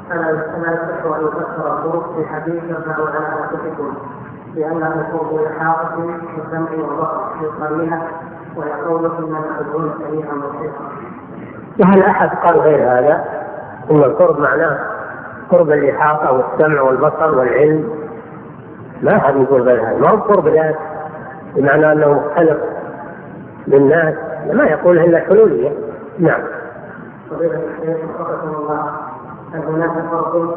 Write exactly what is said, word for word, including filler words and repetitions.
ألا ألا يصح أن يفسر الطرق في حديث يرجع على أنفسكم لأنه قرب الحاقة والسمع والبصر يقال ويقول إنما تدعون سميعا بصيرا. وهل أحد قال غير هذا؟ إن القرب معناه قرب الإحاطة والسمع والبصر والعلم، ما أحد يقول غير هذا. ما هو قرب ذات بمعنى أنه مختلف بالناس، ما يقول إلا حلولية. نعم. فضيلة الشيخ وفقكم الله، هل هناك فرق